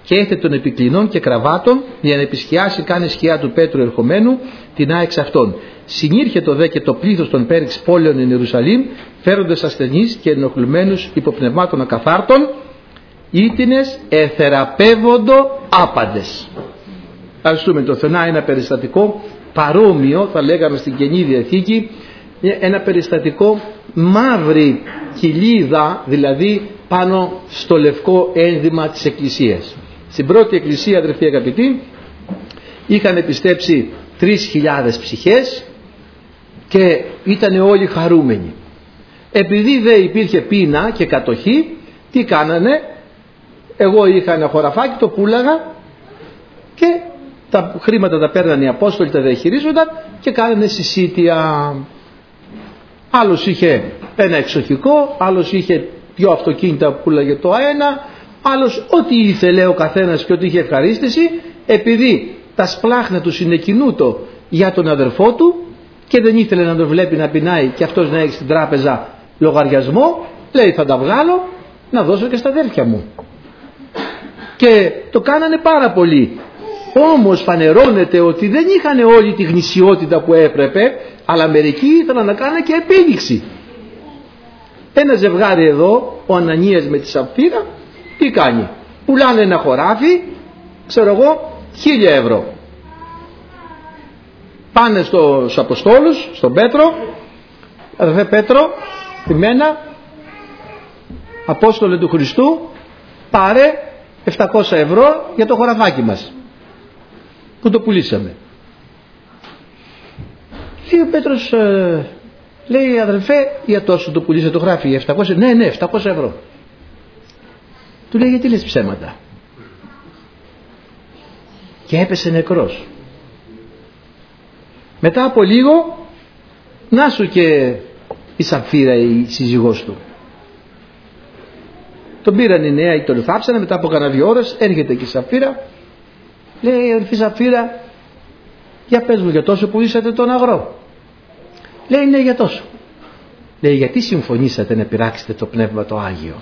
και έθε των επικλινών και κραβάτων, για να επισκιάσει κάνει σκιά του Πέτρου ερχομένου, την εξ αυτών. Συνήρχετο δε και το πλήθος των πέριξ πόλεων εν Ιερουσαλήμ, φέροντες ασθενείς και ενοχλουμένους υποπνευμάτων ακαθάρτων, ήτινες εθεραπεύοντο άπαντες. Ας δούμε το Θεό, ένα περιστατικό παρόμοιο, θα λέγαμε στην Καινή Διαθήκη, ένα περιστατικό μαύρη κοιλίδα, δηλαδή πάνω στο λευκό ένδυμα της Εκκλησίας. Στην πρώτη Εκκλησία, αδερφοί αγαπητοί, είχαν πιστέψει 3.000 ψυχές και ήταν όλοι χαρούμενοι. Επειδή δεν υπήρχε πείνα και κατοχή, τι κάνανε? Εγώ είχα ένα χωραφάκι, το πουλάγα και τα χρήματα τα παίρνανε οι Απόστολοι, τα διαχειρίζονταν και κάνανε συσίτια. Άλλος είχε ένα εξοχικό, άλλος είχε 2 αυτοκίνητα που πουλάγε το ένα, άλλος ό,τι ήθελε ο καθένας και ό,τι είχε ευχαρίστηση, επειδή τα σπλάχνα του συνεκινούτο για τον αδερφό του και δεν ήθελε να τον βλέπει να πεινάει και αυτός να έχει στην τράπεζα λογαριασμό, λέει θα τα βγάλω να δώσω και στα αδέρφια μου. Και το κάνανε πάρα πολύ. Όμως φανερώνεται ότι δεν είχαν όλη τη γνησιότητα που έπρεπε, αλλά μερικοί ήθελαν να κάνουν και επίδειξη. Ένα ζευγάρι εδώ, ο Ανανίας με τη Σαπφύρα, τι κάνει? Πουλάνε ένα χωράφι, ξέρω εγώ, 1.000 ευρώ. Πάνε στους Αποστόλους, στον Πέτρο, αδερφέ Πέτρο, εμένα, Απόστολε του Χριστού, πάρε 700 ευρώ για το χωραφάκι μας που το πουλήσαμε. Λέει ο Πέτρος, λέει αδελφέ, για τόσο το πουλήσατε το χωράφι, για 700? Ναι, 700 ευρώ. Του λέει, γιατί λες ψέματα? Και έπεσε νεκρός. Μετά από λίγο, να σου και η Σαπφύρα, η σύζυγός του. Τον πήραν οι νέοι, τον θάψανε, μετά από κανένα 2 ώρες έρχεται και η Σαπφύρα, λέει, αδελφή Σαπφύρα, για πες μου, για τόσο πουλήσατε τον αγρό? Λέει, ναι, για τόσο. Λέει, γιατί συμφωνήσατε να πειράξετε το Πνεύμα το Άγιο?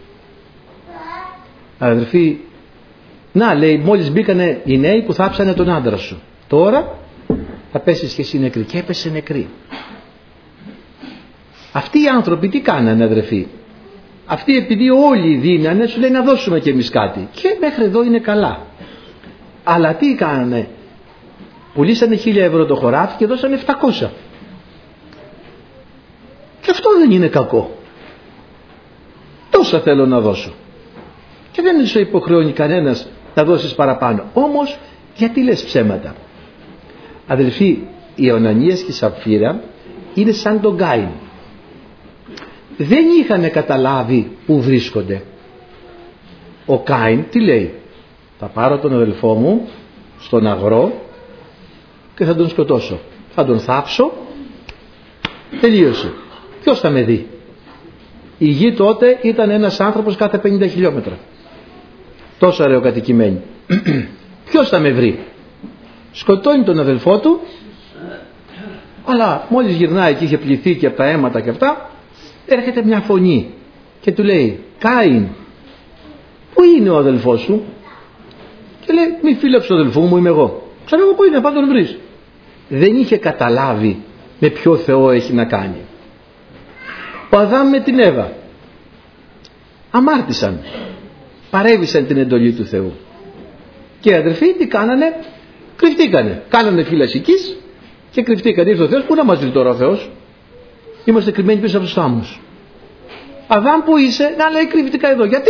Αδελφοί, να, λέει, μόλις μπήκανε οι νέοι που θάψανε τον άντρα σου, τώρα θα πέσεις και εσύ νεκρή. Και έπεσε νεκρή. Αυτοί οι άνθρωποι τι κάνανε, αδελφοί? Αυτοί επειδή όλοι δίνανε, σου λέει να δώσουμε κι εμείς κάτι, και μέχρι εδώ είναι καλά. Αλλά τι κάνανε? Πουλήσανε 1.000 ευρώ το χωράφι και δώσανε 700. Και αυτό δεν είναι κακό. Τόσα θέλω να δώσω. Και δεν σου υποχρεώνει κανένας να δώσεις παραπάνω. Όμως γιατί λες ψέματα? Αδελφοί, οι Ανανίας και η Σαπφύρα είναι σαν τον Κάιν. Δεν είχαν καταλάβει που βρίσκονται. Ο Κάιν τι λέει? Θα πάρω τον αδελφό μου στον αγρό και θα τον σκοτώσω. Θα τον θάψω. Τελείωσε. Ποιος θα με δει? Η γη τότε ήταν ένας άνθρωπος κάθε 50 χιλιόμετρα. Τόσο αραιοκατοικημένη. Ποιος θα με βρει? Σκοτώνει τον αδελφό του, αλλά μόλις γυρνάει και είχε πληθεί και από τα αίματα και αυτά, έρχεται μια φωνή και του λέει, Κάιν, πού είναι ο αδελφός σου? Και λέει, μη φίλεψε ο αδελφού μου, είμαι εγώ. Ξέρω εγώ πού είναι, πάω τον βρεις. Δεν είχε καταλάβει με ποιο Θεό έχει να κάνει. Ο Αδάμ με την Εύα αμάρτησαν, παρέβησαν την εντολή του Θεού. Και οι αδελφοί τι κάνανε? Κρυφτήκανε. Κάνανε φυλασικής και κρυφτήκανε. Ήρθε ο Θεός. Πού να μας βρει τώρα ο Θεός? Είμαστε κρυμμένοι πίσω από τους θάμνους. Αδάμ, που είσαι? Να, λέει, κρυφτήκα εδώ. Γιατί?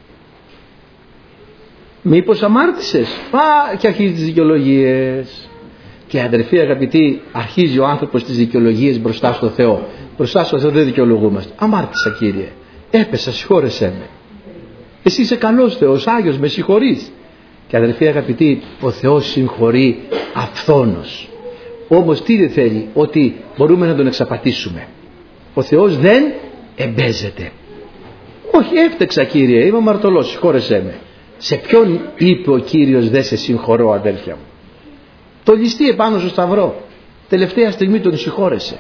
Μήπως αμάρτησες? Και αρχίζει τις δικαιολογίες. Και αδερφοί αγαπητοί, αρχίζει ο άνθρωπος τις δικαιολογίες μπροστά στο Θεό. Μπροστά στο Θεό δεν δικαιολογούμαστε. Αμάρτησα, Κύριε. Έπεσα, συγχώρεσέ με. Εσύ είσαι καλός Θεός, Άγιος, με συγχωρείς. Και αδερφοί αγαπητοί, ο Θεός συγχωρεί αυθόνος. Όμως τι δεν θέλει? Ότι μπορούμε να τον εξαπατήσουμε. Ο Θεός δεν εμπέζεται. Όχι, έφτεξα, Κύριε, είμαι αμαρτωλός, συγχώρεσέ με. Σε ποιον είπε ο Κύριος δεν σε συγχωρώ, αδέρφια μου? Το ληστή επάνω στο σταυρό, τελευταία στιγμή τον συγχώρεσε.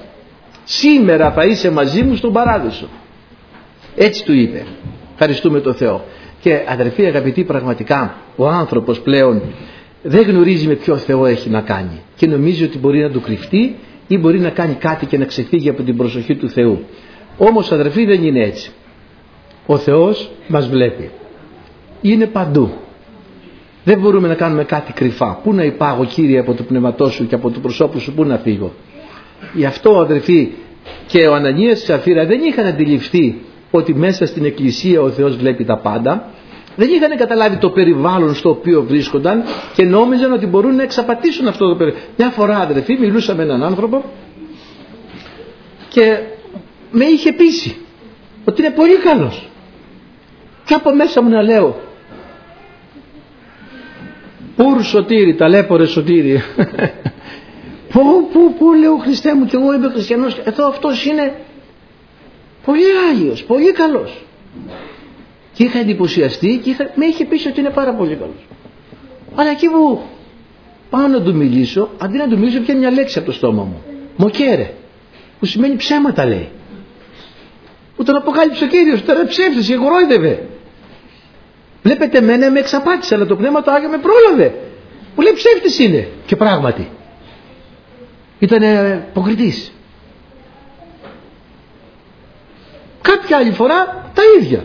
Σήμερα θα είσαι μαζί μου στον παράδεισο. Έτσι του είπε. Ευχαριστούμε τον Θεό. Και αδερφοί αγαπητοί, πραγματικά ο άνθρωπος πλέον δεν γνωρίζει με ποιο Θεό έχει να κάνει και νομίζει ότι μπορεί να του κρυφτεί ή μπορεί να κάνει κάτι και να ξεφύγει από την προσοχή του Θεού. Όμως αδερφοί, δεν είναι έτσι. Ο Θεός μας βλέπει, είναι παντού. Δεν μπορούμε να κάνουμε κάτι κρυφά. Πού να υπάγω, Κύριε, από το πνευματό σου και από το προσώπου σου, πού να φύγω? Γι' αυτό αδερφοί, και ο Ανανίας και η Σαφίρα δεν είχαν αντιληφθεί ότι μέσα στην εκκλησία ο Θεός βλέπει τα πάντα. Δεν είχαν καταλάβει το περιβάλλον στο οποίο βρίσκονταν και νόμιζαν ότι μπορούν να εξαπατήσουν αυτό το περιβάλλον. Μια φορά αδερφοί, μιλούσα με έναν άνθρωπο και με είχε πείσει ότι είναι πολύ καλός. Και από μέσα μου να λέω, πούρ Σωτήρη, ταλέπορε Σωτήρη. Πού λέω, Χριστέ μου, και εγώ είμαι χριστιανός, εδώ αυτός είναι πολύ Άγιος, πολύ καλός. Και είχα εντυπωσιαστεί και με είχε πει ότι είναι πάρα πολύ καλός. Αλλά εκεί που πάω να του μιλήσω, αντί να του μιλήσω, πιάνει μια λέξη από το στόμα μου. Μοκέρε, που σημαίνει ψέματα, λέει. Που τον αποκάλυψε ο Κύριος, τώρα ψεύτης και κορόιδευε. Βλέπετε, εμένα με εξαπάτησε, αλλά το Πνεύμα το Άγιο με πρόλαβε. Μου λέει ψεύτης είναι. Και πράγματι ήταν υποκριτής. Κάποια άλλη φορά τα ίδια.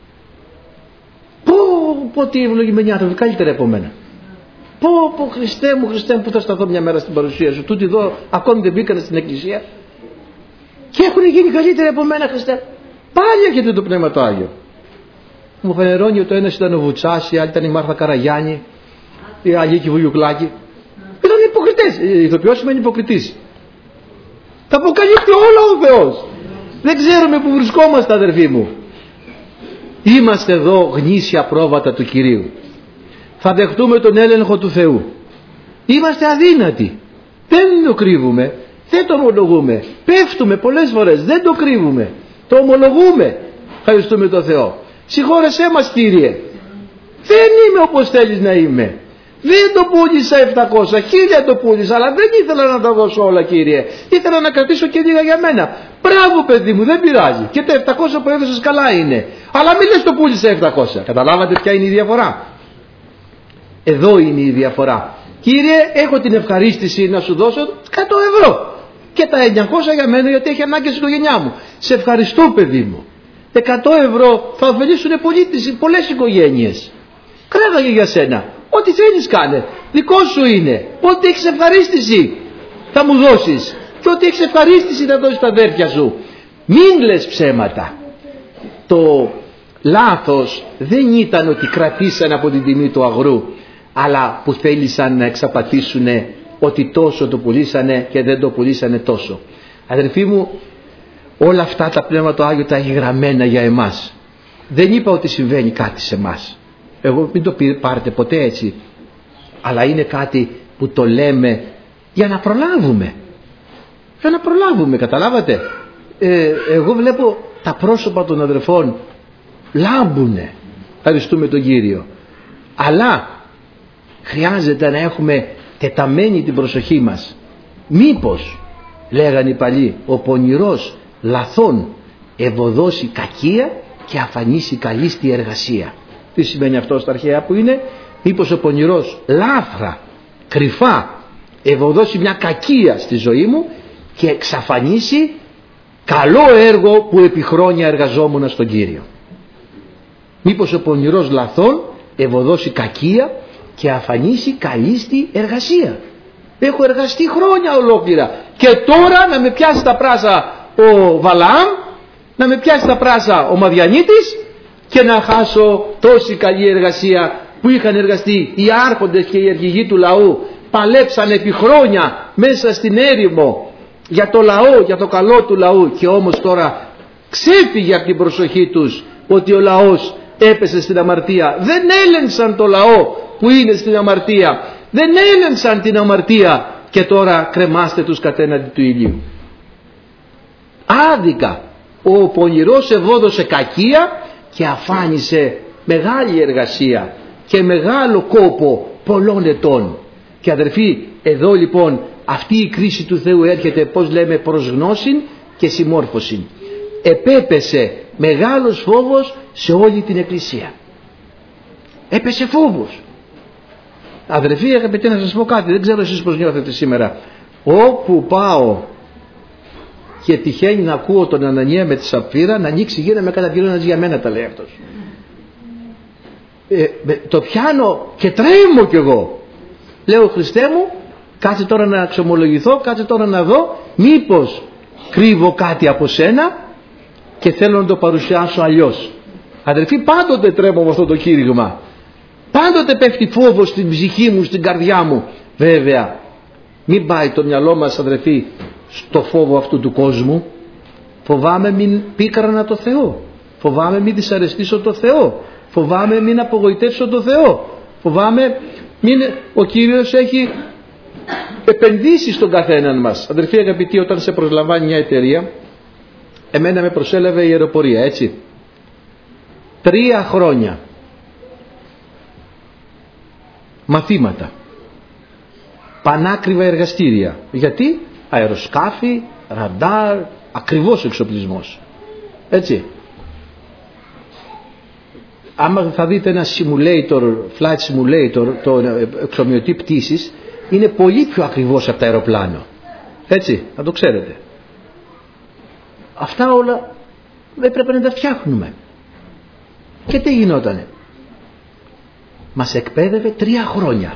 Πω τι ευλογημένοι άνθρωποι, καλύτερα από μένα. Πω Χριστέ μου, που θα σταθώ μια μέρα στην παρουσία σου. Τούτοι εδώ ακόμη δεν μπήκαν στην εκκλησία και έχουν γίνει καλύτεροι από μένα, Χριστέ. Πάλι έρχεται το Πνεύμα το Άγιο. Μου φανερώνει ότι ο ένας ήταν ο Βουτσάς, η άλλη ήταν η Μάρθα Καραγιάννη, η Αγίκη Βουγιουκλάκη. Ήταν υποκριτές. Ηθοποιός σημαίνει υποκριτής. Τα αποκαλύπτει όλα ο Θεός. Δεν ξέρουμε που βρισκόμαστε, αδερφοί μου. Είμαστε εδώ γνήσια πρόβατα του Κυρίου. Θα δεχτούμε τον έλεγχο του Θεού. Είμαστε αδύνατοι. Δεν το κρύβουμε. Δεν το ομολογούμε. Πέφτουμε πολλές φορές. Δεν το κρύβουμε. Το ομολογούμε. Ευχαριστούμε τον Θεό. Συγχώρεσέ μας, Κύριε. Δεν είμαι όπως θέλεις να είμαι. Δεν το πούλησα 700, 1000 το πούλησα, αλλά δεν ήθελα να τα δώσω όλα, Κύριε. Ήθελα να κρατήσω και λίγα για μένα. Μπράβο, παιδί μου, δεν πειράζει. Και τα 700 που έδωσες καλά είναι. Αλλά μην λες το πούλησα 700. Καταλάβατε ποια είναι η διαφορά? Εδώ είναι η διαφορά. Κύριε, έχω την ευχαρίστηση να σου δώσω 100 ευρώ. Και τα 900 για μένα, γιατί έχει ανάγκη στην οικογένειά μου. Σε ευχαριστώ, παιδί μου. 100 ευρώ θα ωφελήσουν πολλές οικογένειες. Κράταγε για σένα. Ό,τι θέλεις κάνε. Δικό σου είναι. Ό,τι έχεις ευχαρίστηση θα μου δώσεις. Και ό,τι έχεις ευχαρίστηση θα δώσεις στα αδέρφια σου. Μην λες ψέματα. Το λάθος δεν ήταν ότι κρατήσαν από την τιμή του αγρού, αλλά που θέλησαν να εξαπατήσουν ότι τόσο το πουλήσανε και δεν το πουλήσανε τόσο. Αδερφοί μου, όλα αυτά τα Πνεύμα το Άγιο τα έχει γραμμένα για εμάς. Δεν είπα ότι συμβαίνει κάτι σε εμάς. Εγώ μην το πάρετε ποτέ έτσι. Αλλά είναι κάτι που το λέμε για να προλάβουμε. Για να προλάβουμε, καταλάβατε. Εγώ βλέπω τα πρόσωπα των αδερφών λάμπουνε. Ευχαριστούμε τον Κύριο. Αλλά χρειάζεται να έχουμε τεταμένη την προσοχή μας. Μήπως, λέγανε οι παλιοί, ο πονηρός λαθών ευωδώσει κακία και αφανίσει καλή στη εργασία. Τι σημαίνει αυτό στα αρχαία που είναι? Μήπως ο πονηρός λάθρα, κρυφά ευωδώσει μια κακία στη ζωή μου και εξαφανίσει καλό έργο που επί χρόνια εργαζόμουν στον Κύριο. Μήπως ο πονηρός λαθών ευωδώσει κακία και αφανίσει καλή στη εργασία. Έχω εργαστεί χρόνια ολόκληρα και τώρα να με πιάσει τα πράσα ο Βαλαάμ, να με πιάσει τα πράσα ο Μαδιανίτης και να χάσω τόση καλή εργασία που είχαν εργαστεί οι άρχοντες και οι αρχηγοί του λαού. Παλέψαν επί χρόνια μέσα στην έρημο για το λαό, για το καλό του λαού, και όμως τώρα ξέφυγε από την προσοχή τους ότι ο λαός έπεσε στην αμαρτία. Δεν έλεγξαν το λαό που είναι στην αμαρτία, δεν έλεγξαν την αμαρτία και τώρα κρεμάστε τους κατέναντι του ηλίου. Άδικα ο πονηρός ευόδωσε κακία και αφάνισε μεγάλη εργασία και μεγάλο κόπο πολλών ετών. Και αδερφοί, εδώ λοιπόν αυτή η κρίση του Θεού έρχεται, πώς λέμε, προς γνώση και συμμόρφωση. Επέπεσε μεγάλος φόβος σε όλη την Εκκλησία. Έπεσε φόβος. Αδερφοί, αγαπητοί, να σας πω κάτι, δεν ξέρω εσείς πώς νιώθετε σήμερα. Όπου πάω και τυχαίνει να ακούω τον Ανανία με τη Σαπφύρα, να ανοίξει γύρω με καταγγείλοντας για μένα, τα λέει αυτός. Το πιάνω και τρέμω κι εγώ. Λέω, Χριστέ μου, κάτσε τώρα να εξομολογηθώ, κάτσε τώρα να δω μήπως κρύβω κάτι από σένα και θέλω να το παρουσιάσω αλλιώς. Αδερφοί, πάντοτε τρέμω με αυτό το κήρυγμα. Πάντοτε πέφτει φόβος στην ψυχή μου, στην καρδιά μου. Βέβαια, μην πάει το μυαλό μας, αδερφοί, στο φόβο αυτού του κόσμου. Φοβάμαι μην πίκρανα το Θεό. Φοβάμαι μην δυσαρεστήσω το Θεό. Φοβάμαι μην απογοητεύσω το Θεό. Φοβάμαι μην... Ο Κύριος έχει επενδύσει στον καθέναν μας. Αδερφοί αγαπητοί, όταν σε προσλαμβάνει μια εταιρεία, εμένα με προσέλαβε η αεροπορία, έτσι. 3 χρόνια μαθήματα, πανάκριβα εργαστήρια. Γιατί? Αεροσκάφη, ραντάρ, ακριβώς εξοπλισμός, έτσι. Άμα θα δείτε ένα simulator, flight simulator, το εξομοιωτή πτήσης, είναι πολύ πιο ακριβώς από το αεροπλάνο, έτσι, να το ξέρετε. Αυτά όλα δεν πρέπει να τα φτιάχνουμε. Και τι γινότανε? Μας εκπαίδευε 3 χρόνια.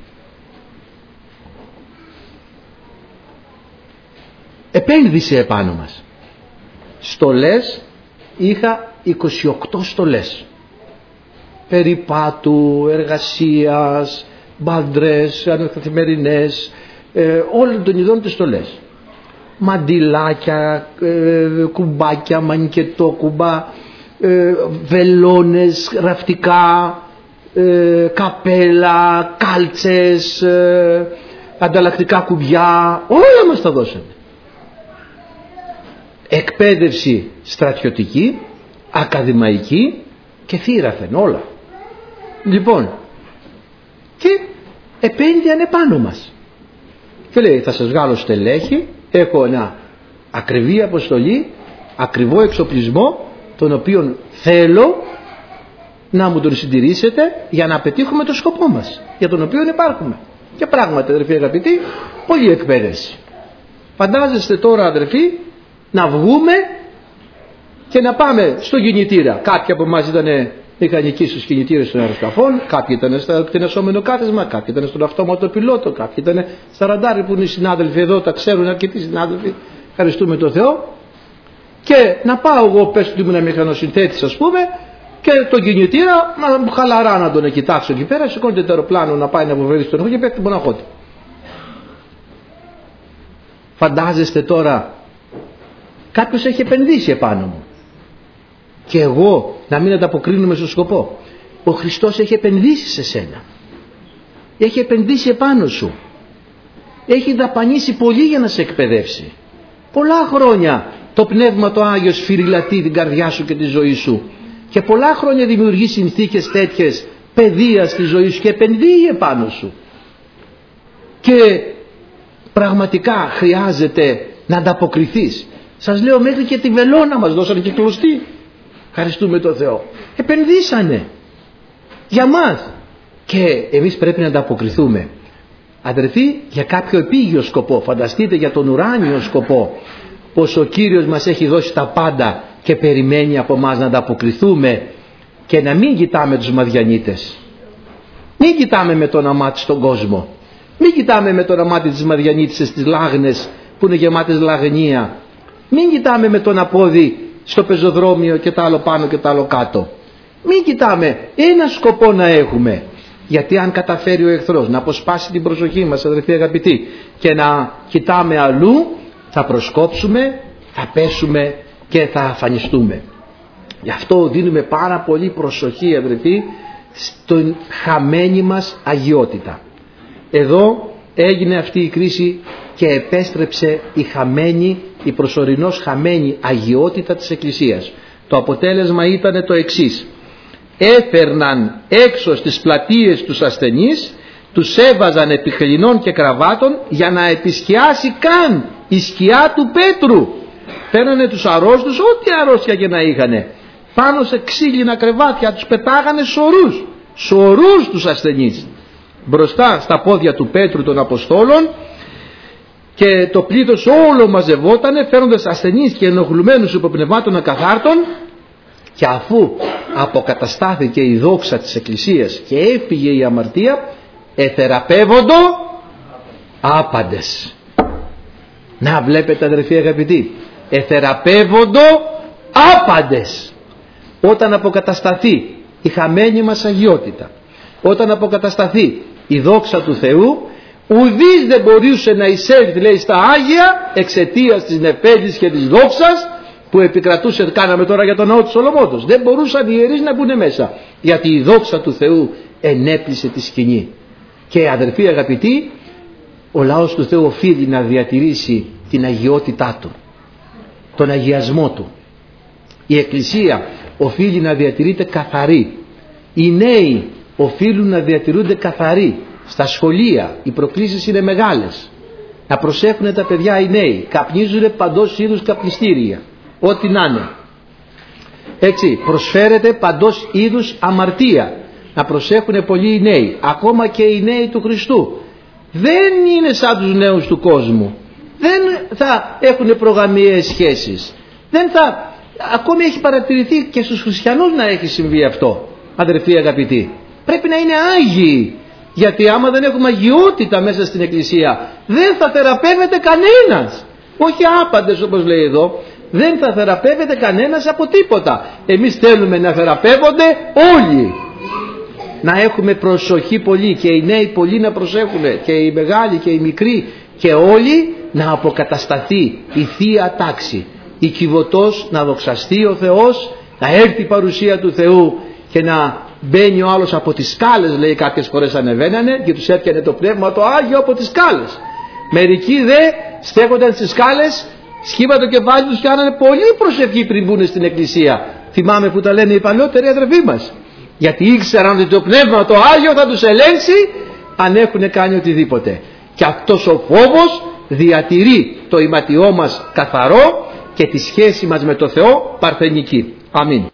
Επένδυσε επάνω μας. Στολές, είχα 28 στολές. Περιπάτου, εργασίας, μπάντρες, καθημερινές, όλων των ειδών τις στολές. Μαντιλάκια, κουμπάκια, μανικετόκουμπα, βελόνες, ραφτικά, καπέλα, κάλτσες, ανταλλακτικά κουμπιά, όλα μας τα δώσανε. Εκπαίδευση στρατιωτική, ακαδημαϊκή και θύραφεν, όλα. Λοιπόν, και επένδυαν πάνω μας. Και λέει, θα σας βγάλω στελέχη, έχω ένα ακριβή αποστολή, ακριβό εξοπλισμό, τον οποίον θέλω να μου τον συντηρήσετε για να πετύχουμε το σκοπό μας, για τον οποίο υπάρχουμε. Και πράγματι, αδερφοί αγαπητοί, πολλή εκπαίδευση. Φαντάζεστε τώρα, αδερφοί, να βγούμε και να πάμε στο κινητήρα. Κάποιοι από εμάς ήταν μηχανικοί στους κινητήρες των αεροσκαφών, κάποιοι ήταν στο κτηνασόμενο κάθισμα, κάποιοι ήταν στον αυτόματο πιλότο, κάποιοι ήταν στα ραντάρι που είναι οι συνάδελφοι εδώ, τα ξέρουν αρκετοί συνάδελφοι, ευχαριστούμε τον Θεό. Και να πάω εγώ, πες ότι ήμουν ένα μηχανοσυνθέτης, ας πούμε, και τον κινητήρα, χαλαρά να τον κοιτάξω εκεί πέρα, σηκώνεται το αεροπλάνο να πάει να βοβρέσει στον εχό και πέφτει μοναχώτη. Φαντάζεστε τώρα, κάποιος έχει επενδύσει επάνω μου και εγώ να μην ανταποκρίνουμε στο σκοπό. Ο Χριστός έχει επενδύσει σε σένα, έχει επενδύσει επάνω σου, έχει δαπανίσει πολύ για να σε εκπαιδεύσει. Πολλά χρόνια το Πνεύμα το Άγιο σφυριλατεί την καρδιά σου και τη ζωή σου και πολλά χρόνια δημιουργεί συνθήκες τέτοιες παιδείας στη ζωή σου και επενδύει επάνω σου. Και πραγματικά χρειάζεται να ανταποκριθείς. Σας λέω, μέχρι και τη βελόνα μας δώσανε και κλωστή. Ευχαριστούμε τον Θεό. Επενδύσανε για μας και εμείς πρέπει να ανταποκριθούμε. Αδερφοί, για κάποιο επίγειο σκοπό. Φανταστείτε για τον ουράνιο σκοπό, πως ο Κύριος μας έχει δώσει τα πάντα και περιμένει από μας να ανταποκριθούμε και να μην κοιτάμε τους Μαδιανίτες. Μην κοιτάμε με το αμάτι στον κόσμο. Μην κοιτάμε με το αμάτι της Μαδιανίτησες στις λάγνες που είναι γεμάτες λαγνία. Μην κοιτάμε με τον απόδι στο πεζοδρόμιο και τα άλλο πάνω και τα άλλο κάτω. Μην κοιτάμε, ένα σκοπό να έχουμε. Γιατί αν καταφέρει ο εχθρός να αποσπάσει την προσοχή μας, αδερφοί αγαπητοί, και να κοιτάμε αλλού, θα προσκόψουμε, θα πέσουμε και θα αφανιστούμε. Γι' αυτό δίνουμε πάρα πολύ προσοχή, αδερφοί, στην χαμένη μας αγιότητα. Εδώ έγινε αυτή η κρίση και επέστρεψε η χαμένη, η προσωρινώς χαμένη αγιότητα της Εκκλησίας. Το αποτέλεσμα ήταν το εξής: έφερναν έξω στις πλατείες τους ασθενείς, τους έβαζαν επί χελινών και κραβάτων για να επισκιάσει καν η σκιά του Πέτρου. Παίρνανε τους αρρώστους, ό,τι αρρώστια και να είχανε, πάνω σε ξύλινα κρεβάτια, τους πετάγανε σωρούς σωρούς τους ασθενείς μπροστά στα πόδια του Πέτρου των Αποστόλων, και το πλήθος όλο μαζευότανε φέρνοντας ασθενείς και ενοχλουμένους υποπνευμάτων ακαθάρτων, και αφού αποκαταστάθηκε η δόξα της Εκκλησίας και έφυγε η αμαρτία, εθεραπεύοντο άπαντες. Να βλέπετε αδερφοί αγαπητοί, εθεραπεύοντο άπαντες. Όταν αποκατασταθεί η χαμένη μας αγιότητα, όταν αποκατασταθεί η δόξα του Θεού, ουδής δεν μπορούσε να εισέλθει, λέει, στα Άγια εξαιτίας της νεφέλης και της δόξας που επικρατούσε. Κάναμε τώρα για τον ναό του Σολομόντος. Δεν μπορούσαν οι ιερείς να μπουν μέσα, γιατί η δόξα του Θεού ενέπλησε τη σκηνή. Και αδερφοί αγαπητοί, ο λαός του Θεού οφείλει να διατηρήσει την αγιότητά του, τον αγιασμό του. Η Εκκλησία οφείλει να διατηρείται καθαρή. Οι νέοι οφείλουν να διατηρούνται καθαροί. Στα σχολεία οι προκλήσεις είναι μεγάλες. Να προσέχουν τα παιδιά οι νέοι. Καπνίζουν παντός είδους καπνιστήρια, ό,τι να είναι. Έτσι προσφέρεται παντός είδους αμαρτία. Να προσέχουν πολλοί οι νέοι, ακόμα και οι νέοι του Χριστού. Δεν είναι σαν τους νέους του κόσμου. Δεν θα έχουν προγαμιαίες σχέσεις. Δεν θα... Ακόμη έχει παρατηρηθεί και στους χριστιανούς να έχει συμβεί αυτό, αδερφοί αγαπητοί. Πρέπει να είναι άγιοι, γιατί άμα δεν έχουμε αγιότητα μέσα στην Εκκλησία, δεν θα θεραπεύεται κανένας. Όχι άπαντες όπως λέει εδώ, δεν θα θεραπεύεται κανένας από τίποτα. Εμείς θέλουμε να θεραπεύονται όλοι. Να έχουμε προσοχή πολύ, και οι νέοι πολύ να προσέχουν, και οι μεγάλοι και οι μικροί, και όλοι να αποκατασταθεί η Θεία Τάξη. Η Κιβωτός, να δοξαστεί ο Θεός, να έρθει η παρουσία του Θεού και να μπαίνει ο άλλος από τις σκάλες, λέει, κάποιες φορές ανεβαίνανε και τους έπιανε το πνεύμα το Άγιο από τις σκάλες. Μερικοί δε στέκονταν στις σκάλες, σκύβαν το κεφάλι τους και κάνανε πολύ προσευχή πριν μπουν στην Εκκλησία. Θυμάμαι που τα λένε οι παλιότεροι αδερφοί μας, γιατί ήξεραν ότι το πνεύμα το Άγιο θα τους ελέγξει αν έχουν κάνει οτιδήποτε. Και αυτός ο φόβος διατηρεί το ιματιό μας καθαρό και τη σχέση μας με το Θεό παρθενική. Αμήν.